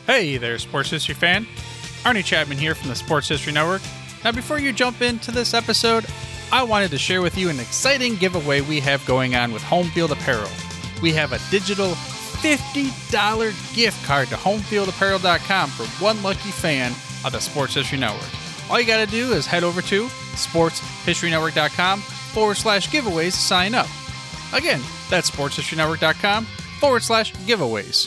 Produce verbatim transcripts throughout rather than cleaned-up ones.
Hey there, Sports History fan. Arnie Chapman here from the Sports History Network. Now, before you jump into this episode, I wanted to share with you an exciting giveaway we have going on with Home Field Apparel. We have a digital fifty dollars gift card to home field apparel dot com for one lucky fan of the Sports History Network. All you got to do is head over to sports history network dot com forward slash giveaways to sign up. Again, that's sports history network dot com forward slash giveaways.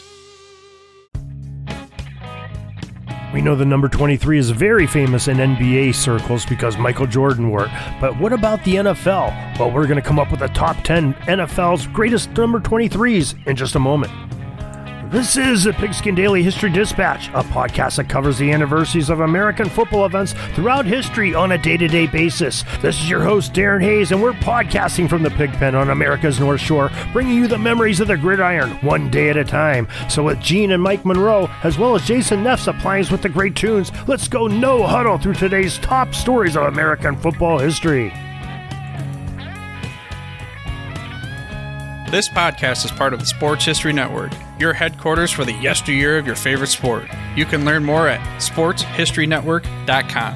We know the number twenty-three is very famous in N B A circles because Michael Jordan wore it. But what about the N F L? Well, we're going to come up with the top ten N F L's greatest number twenty-threes in just a moment. This is the Pigskin Daily History Dispatch, a podcast that covers the anniversaries of American football events throughout history on a day-to-day basis. This is your host, Darren Hayes, and we're podcasting from the Pigpen on America's North Shore, bringing you the memories of the gridiron one day at a time. So with Gene and Mike Monroe, as well as Jason Neff supplying us with the great tunes, let's go no huddle through today's top stories of American football history. This podcast is part of the Sports History Network, your headquarters for the yesteryear of your favorite sport. You can learn more at sports history network dot com.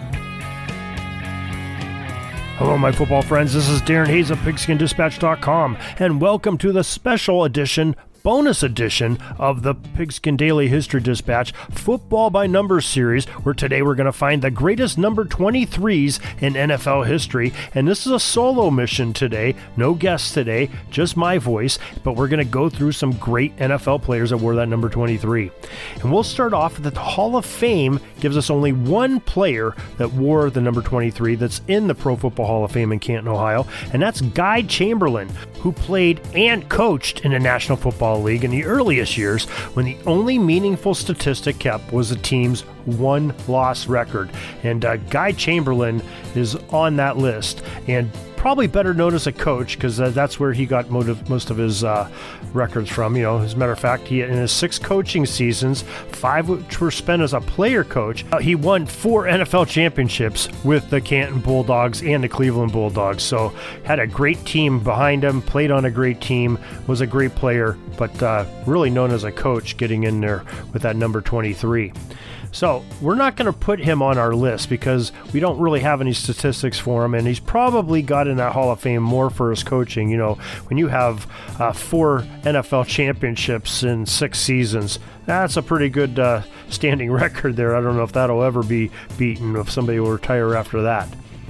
Hello, my football friends. This is Darren Hayes of pigskin dispatch dot com, and welcome to the special edition, bonus edition of the Pigskin Daily History Dispatch Football by Numbers series, where today we're going to find the greatest number twenty-threes in N F L history. And this is a solo mission today. No guests today, just my voice. But we're going to go through some great N F L players that wore that number twenty-three. And we'll start off that the Hall of Fame gives us only one player that wore the number twenty-three that's in the Pro Football Hall of Fame in Canton, Ohio. And that's Guy Chamberlain, who played and coached in the National Football League in the earliest years when the only meaningful statistic kept was the team's one-loss record. And uh, Guy Chamberlain is on that list, and probably better known as a coach because uh, that's where he got motive, most of his uh, records from. You know, as a matter of fact, he in his six coaching seasons, five which were spent as a player coach, uh, he won four N F L championships with the Canton Bulldogs and the Cleveland Bulldogs. So had a great team behind him, played on a great team, was a great player, but uh, really known as a coach, getting in there with that number twenty-three. So we're not going to put him on our list because we don't really have any statistics for him, and he's probably got in that Hall of Fame more for his coaching. You know, when you have uh, four N F L championships in six seasons, that's a pretty good uh, standing record there. I don't know if that'll ever be beaten, if somebody will retire after that.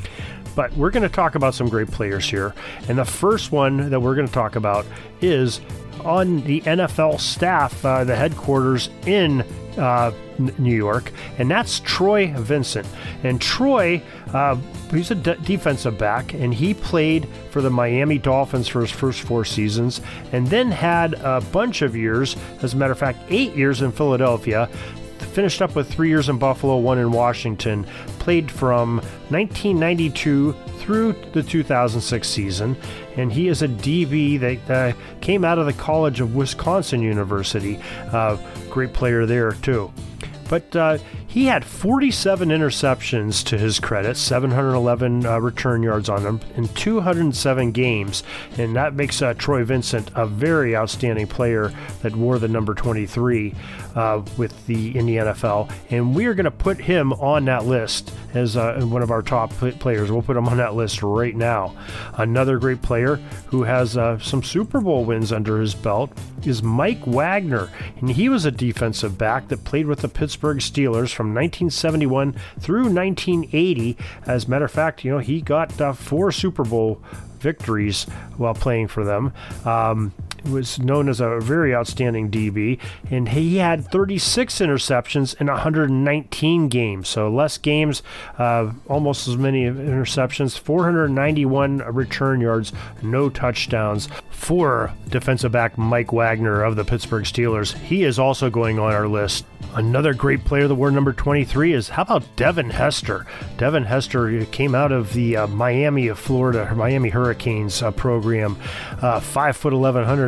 But we're going to talk about some great players here, and the first one that we're going to talk about is on the N F L staff, uh, the headquarters in uh, New York, and that's Troy Vincent. And Troy, uh, he's a de- defensive back, and he played for the Miami Dolphins for his first four seasons, and then had a bunch of years, as a matter of fact, eight years in Philadelphia, finished up with three years in Buffalo, one in Washington, played from nineteen ninety-two through the two thousand six season, and he is a D B that uh, came out of the College of Wisconsin University. Uh, great player there, too. But uh, he had forty-seven interceptions to his credit, seven hundred eleven uh, return yards on them in two hundred seven games. And that makes uh, Troy Vincent a very outstanding player that wore the number twenty-three uh, with the in the N F L. And we are going to put him on that list as uh, one of our top players. We'll put him on that list right now. Another great player who has uh, some Super Bowl wins under his belt is Mike Wagner. And he was a defensive back that played with the Pittsburgh Steelers from nineteen seventy-one through nineteen eighty. As a matter of fact, you know, he got uh, four Super Bowl victories while playing for them. Um, was known as a very outstanding D B, and he had thirty-six interceptions in one hundred nineteen games, so less games, uh, almost as many interceptions, four hundred ninety-one return yards, no touchdowns for defensive back Mike Wagner of the Pittsburgh Steelers. He is also going on our list. Another great player that wore number twenty-three is, how about Devin Hester? Devin Hester came out of the uh, Miami of Florida, Miami Hurricanes uh, program, uh, five foot eleven, one hundred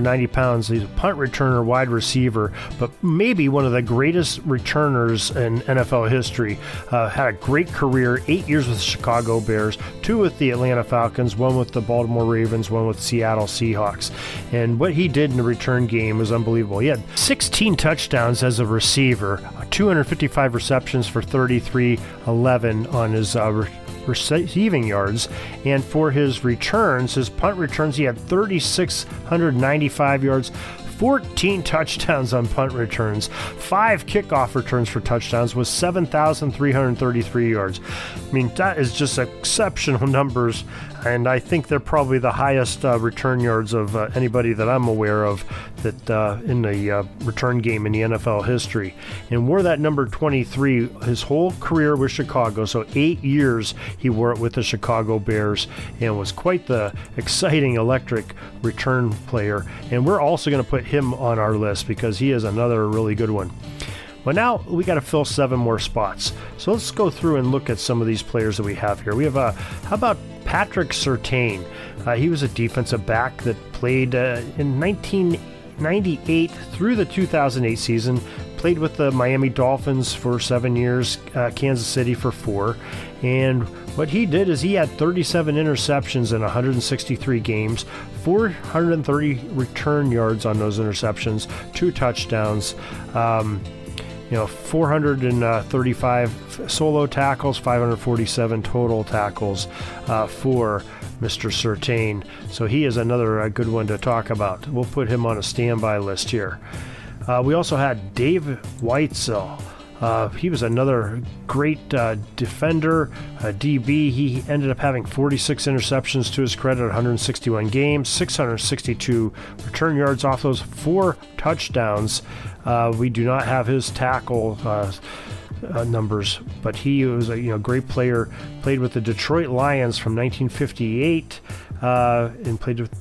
ninety pounds. He's a punt returner, wide receiver, but maybe one of the greatest returners in N F L history. Uh, had a great career, eight years with the Chicago Bears, two with the Atlanta Falcons, one with the Baltimore Ravens, one with Seattle Seahawks. And what he did in the return game was unbelievable. He had sixteen touchdowns as a receiver, two hundred fifty-five receptions for thirty-three eleven on his uh, re- receiving yards, and for his returns, his punt returns, he had three thousand six hundred ninety-five yards, fourteen touchdowns on punt returns, five kickoff returns for touchdowns with seven thousand three hundred thirty-three yards. I mean, that is just exceptional numbers, and I think they're probably the highest uh, return yards of uh, anybody that I'm aware of that uh, in the uh, return game in the N F L history. And wore that number twenty-three his whole career with Chicago, so eight years he wore it with the Chicago Bears, and was quite the exciting, electric return player. And we're also going to put him on our list because he is another really good one. But now we got to fill seven more spots. So let's go through and look at some of these players that we have here. We have, uh, how about Patrick Surtain? Uh, he was a defensive back that played uh, in nineteen ninety-eight through the two thousand eight season. Played with the Miami Dolphins for seven years, uh, Kansas City for four. And what he did is he had thirty-seven interceptions in one hundred sixty-three games, four hundred thirty return yards on those interceptions, two touchdowns. Um, You know, four hundred thirty-five solo tackles, five hundred forty-seven total tackles uh, for Mister Surtain. So he is another uh, good one to talk about. We'll put him on a standby list here. Uh, we also had Dave Weitzel. Uh, he was another great uh, defender, uh, D B. He ended up having forty-six interceptions to his credit, one hundred sixty-one games, six hundred sixty-two return yards off those, four touchdowns. Uh, we do not have his tackle uh, uh, numbers, but he was a you know great player. Played with the Detroit Lions from nineteen fifty-eight uh, and played with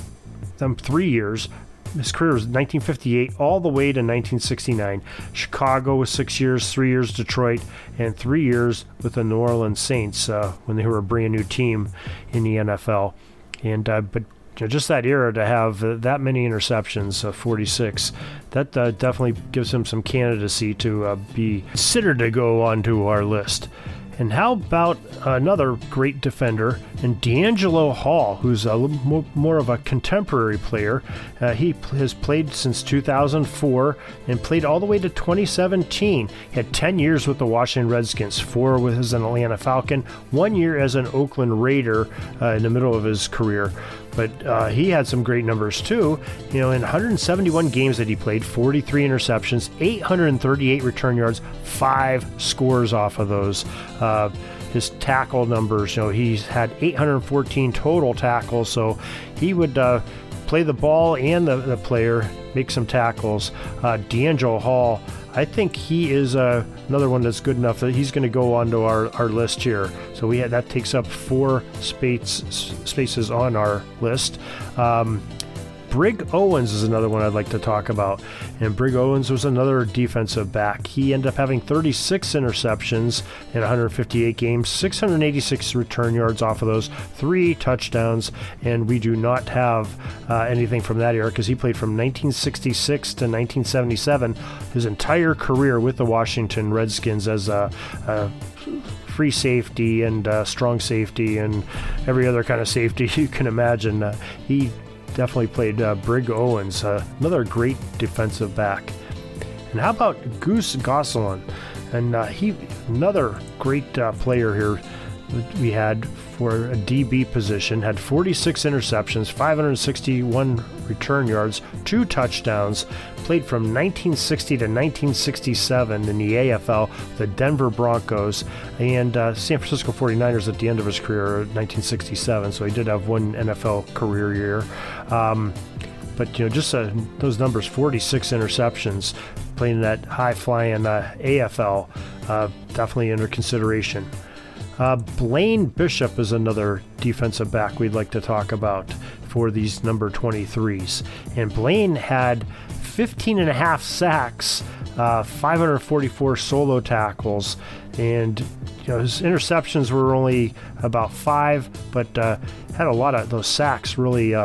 them three years. His career was nineteen fifty-eight all the way to nineteen sixty-nine. Chicago was six years, three years Detroit, and three years with the New Orleans Saints uh, when they were a brand new team in the N F L. And uh, but you know, just that era to have uh, that many interceptions, uh, forty-six, that uh, definitely gives him some candidacy to uh, be considered to go onto our list. And how about another great defender, and DeAngelo Hall, who's a little more, more of a contemporary player. Uh, he has played since two thousand four and played all the way to twenty seventeen. He had ten years with the Washington Redskins, four with as an Atlanta Falcon, one year as an Oakland Raider uh, in the middle of his career. But uh, he had some great numbers too. You know, in one hundred seventy-one games that he played, forty-three interceptions, eight hundred thirty-eight return yards, five scores off of those. Uh, his tackle numbers, you know, he's had eight hundred fourteen total tackles, so he would uh, play the ball and the, the player, make some tackles. Uh, DeAngelo Hall, I think he is uh, another one that's good enough that he's going to go onto our, our list here. So we had, that takes up four space, spaces on our list. Um, Brig Owens is another one I'd like to talk about. And Brig Owens was another defensive back. He ended up having thirty-six interceptions in one hundred fifty-eight games, six hundred eighty-six return yards off of those, three touchdowns, and we do not have uh, anything from that era because he played from nineteen sixty-six to nineteen seventy-seven, his entire career with the Washington Redskins as a, a free safety and uh, strong safety and every other kind of safety you can imagine. Uh, he definitely played uh, Brig Owens, uh, another great defensive back. And how about Goose Gosselin? And uh, he, another great uh, player here that we had for a D B position, had forty-six interceptions, five hundred sixty-one return yards, two touchdowns, played from nineteen sixty to nineteen sixty-seven in the A F L, the Denver Broncos, and uh, San Francisco forty-niners at the end of his career in nineteen sixty-seven, so he did have one N F L career year. Um, but, you know, just uh, those numbers, forty-six interceptions, playing that high-flying uh, A F L, uh, definitely under consideration. Uh, Blaine Bishop is another defensive back we'd like to talk about for these number twenty-threes. And Blaine had fifteen and a half sacks, uh, five hundred forty-four solo tackles, and you know his interceptions were only about five, but uh, had a lot of those sacks really uh,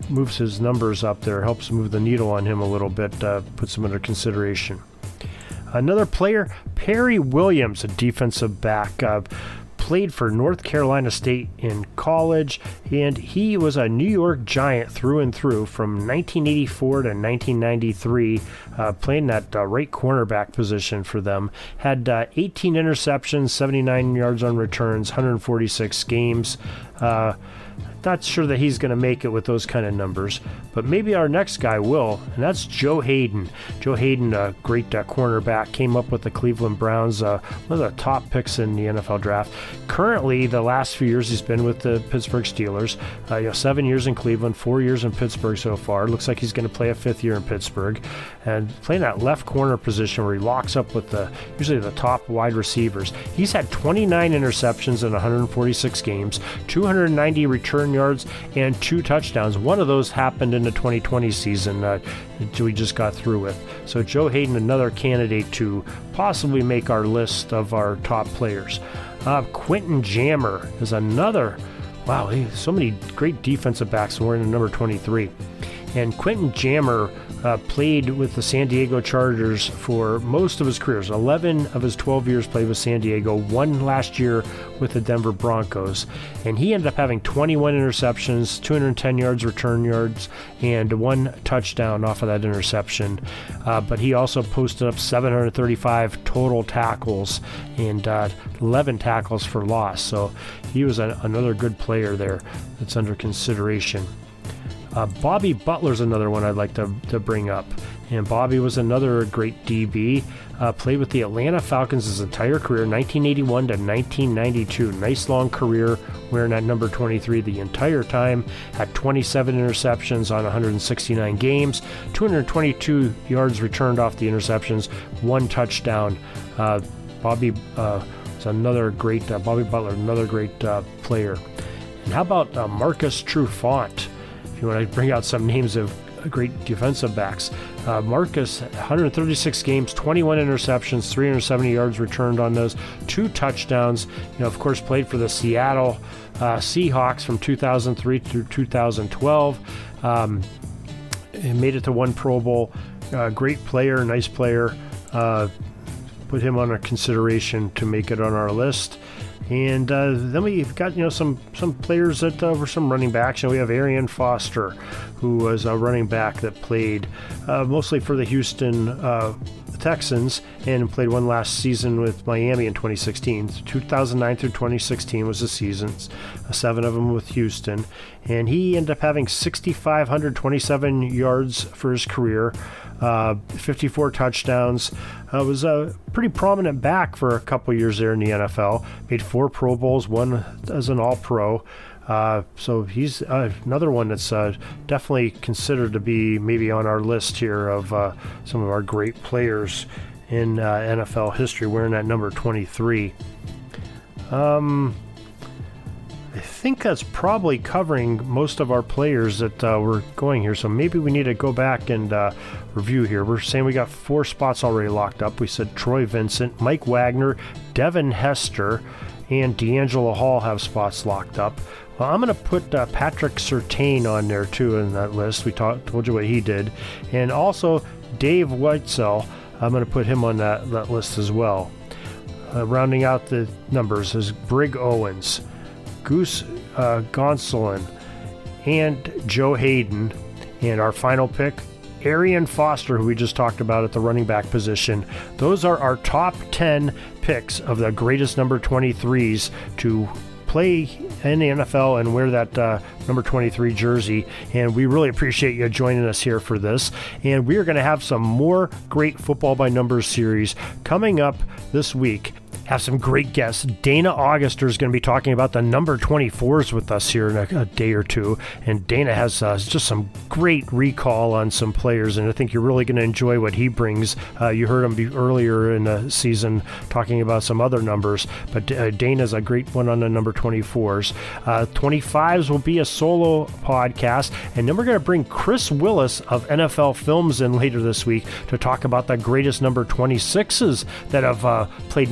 moves his numbers up there, helps move the needle on him a little bit, uh, puts him under consideration. Another player, Perry Williams, a defensive back, uh, played for North Carolina State in college, and he was a New York Giant through and through from nineteen eighty-four to nineteen ninety-three, uh, playing that uh, right cornerback position for them. Had uh, eighteen interceptions, seventy-nine yards on returns, one hundred forty-six games. Uh, Not sure that he's going to make it with those kind of numbers, but maybe our next guy will, and that's Joe Hayden. Joe Hayden, a great uh, cornerback, came up with the Cleveland Browns, uh, one of the top picks in the N F L draft. Currently, the last few years he's been with the Pittsburgh Steelers. Uh, you know, seven years in Cleveland, four years in Pittsburgh so far. Looks like he's going to play a fifth year in Pittsburgh, and playing that left corner position where he locks up with the usually the top wide receivers. He's had twenty-nine interceptions in one hundred forty-six games, two hundred ninety return yards, and two touchdowns. One of those happened in the twenty twenty season uh, that we just got through with. So Joe Hayden, another candidate to possibly make our list of our top players. Uh, Quentin Jammer is another. Wow, so many great defensive backs wearing the number twenty-three. And Quentin Jammer uh, played with the San Diego Chargers for most of his careers. eleven of his twelve years played with San Diego, one last year with the Denver Broncos. And he ended up having twenty-one interceptions, two hundred ten yards return yards, and one touchdown off of that interception. Uh, but he also posted up seven hundred thirty-five total tackles and uh, eleven tackles for loss. So he was a, another good player there that's under consideration. Uh, Bobby Butler's another one I'd like to, to bring up. And Bobby was another great D B. Uh, played with the Atlanta Falcons his entire career, nineteen eighty-one to nineteen ninety-two. Nice long career wearing that number twenty-three the entire time. Had twenty-seven interceptions on one hundred sixty-nine games, two hundred twenty-two yards returned off the interceptions, one touchdown. Uh, Bobby uh, was another great, uh, Bobby Butler, another great uh, player. And how about uh, Marcus Trufant? If you want to bring out some names of great defensive backs. Uh, Marcus, one hundred thirty-six games, twenty-one interceptions, three hundred seventy yards returned on those, two touchdowns. You know, of course, played for the Seattle uh, Seahawks from two thousand three through two thousand twelve. Um, he made it to one Pro Bowl. Uh, great player, nice player. Uh, put him on a consideration to make it on our list. And uh, then we've got, you know, some some players that uh, were some running backs. You know, we have Arian Foster, who was a running back that played uh, mostly for the Houston uh, Texans and played one last season with Miami in twenty sixteen. two thousand nine through twenty sixteen was the seasons, uh, seven of them with Houston. And he ended up having six thousand five hundred twenty-seven yards for his career, uh, fifty-four touchdowns. Uh, was a pretty prominent back for a couple years there in the N F L. Made four Pro Bowls, one as an All-Pro. Uh, so he's uh, another one that's uh, definitely considered to be maybe on our list here of uh, some of our great players in uh, N F L history, wearing that number twenty-three. Um, I think that's probably covering most of our players that uh, were going here. So maybe we need to go back and uh, review here. We're saying we got four spots already locked up. We said Troy Vincent, Mike Wagner, Devin Hester, and D'Angelo Hall have spots locked up. Well, I'm going to put uh, Patrick Surtain on there too in that list. We talked, told you what he did. And also Dave Weitzel, I'm going to put him on that, that list as well. Uh, rounding out the numbers is Brig Owens, Goose uh, Gonsolin, and Joe Hayden. And our final pick, Arian Foster, who we just talked about at the running back position. Those are our top ten picks of the greatest number twenty-threes to play in the N F L and wear that uh, number twenty-three jersey. And we really appreciate you joining us here for this. And we are going to have some more great Football by Numbers series coming up this week. Have some great guests. Dana Auguster is going to be talking about the number twenty-fours with us here in a, a day or two. And Dana has uh, just some great recall on some players, and I think you're really going to enjoy what he brings. Uh, you heard him be earlier in the season talking about some other numbers, but uh, Dana's a great one on the number twenty-fours. Uh, twenty-fives will be a solo podcast, and then we're going to bring Chris Willis of N F L Films in later this week to talk about the greatest number twenty-sixes that have uh, played in the N F L.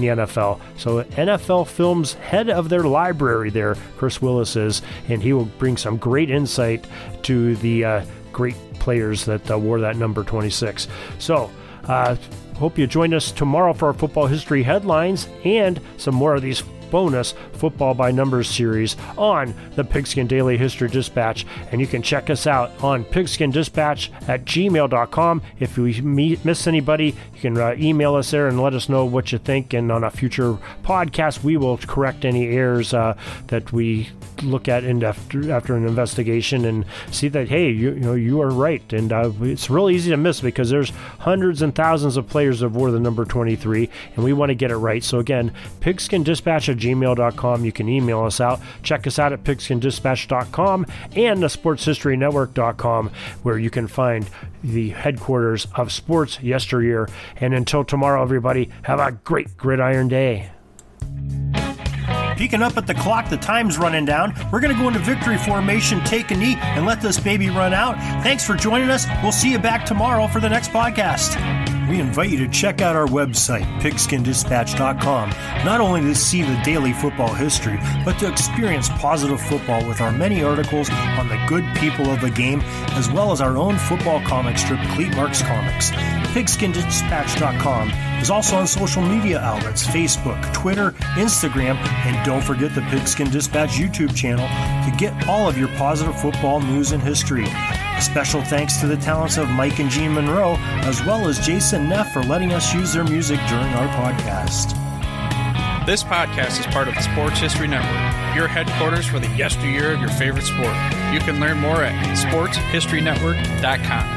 well. So N F L Films head of their library there, Chris Willis is, and he will bring some great insight to the uh, great players that uh, wore that number twenty-six. So, uh, hope you join us tomorrow for our football history headlines and some more of these bonus Football by Numbers series on the Pigskin Daily History Dispatch. And you can check us out on pigskin dispatch at gmail dot com. If we meet, miss anybody, you can uh, email us there and let us know what you think. And on a future podcast, we will correct any errors uh, that we look at in after, after an investigation and see that, hey, you, you know, you are right. And uh, it's really easy to miss because there's hundreds and thousands of players that wore the number twenty-three, and we want to get it right. So again, pigskin dispatch at gmail dot com. You can email us out. Check us out at pigskin dispatch dot com and the sports history network dot com, where you can find the headquarters of sports yesteryear. And until tomorrow, everybody, have a great gridiron day. Peeking up at the clock, the time's running down. We're going to go into victory formation, take a knee, and let this baby run out. Thanks for joining us. We'll see you back tomorrow for the next podcast. We invite you to check out our website, pigskin dispatch dot com, not only to see the daily football history, but to experience positive football with our many articles on the good people of the game, as well as our own football comic strip, Cleat Marks Comics. pigskin dispatch dot com is also on social media outlets, Facebook, Twitter, Instagram, and don't forget the Pigskin Dispatch YouTube channel to get all of your positive football news and history. A special thanks to the talents of Mike and Gene Monroe, as well as Jason Neff for letting us use their music during our podcast. This podcast is part of the Sports History Network, your headquarters for the yesteryear of your favorite sport. You can learn more at sports history network dot com.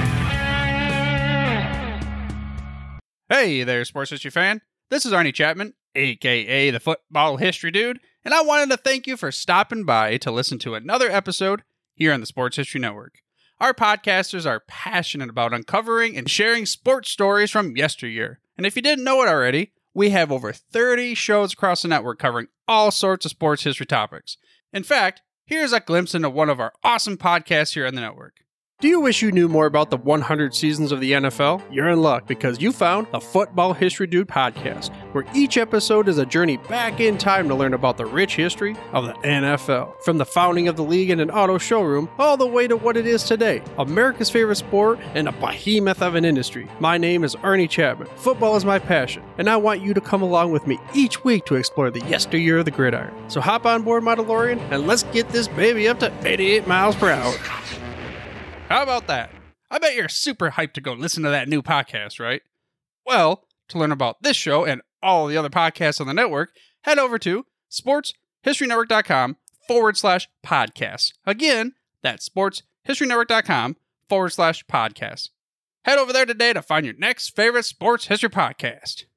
Hey there, sports history fan. This is Arnie Chapman, aka the Football History Dude, and I wanted to thank you for stopping by to listen to another episode here on the Sports History Network. Our podcasters are passionate about uncovering and sharing sports stories from yesteryear. And if you didn't know it already, we have over thirty shows across the network covering all sorts of sports history topics. In fact, here's a glimpse into one of our awesome podcasts here on the network. Do you wish you knew more about the one hundred seasons of the N F L? You're in luck because you found the Football History Dude podcast, where each episode is a journey back in time to learn about the rich history of the N F L. From the founding of the league in an auto showroom, all the way to what it is today, America's favorite sport and a behemoth of an industry. My name is Arnie Chapman. Football is my passion, and I want you to come along with me each week to explore the yesteryear of the gridiron. So hop on board my DeLorean and let's get this baby up to eighty-eight miles per hour. How about that? I bet you're super hyped to go listen to that new podcast, right? Well, to learn about this show and all the other podcasts on the network, head over to sports history network dot com forward slash podcasts. Again, that's sports history network dot com forward slash podcasts. Head over there today to find your next favorite sports history podcast.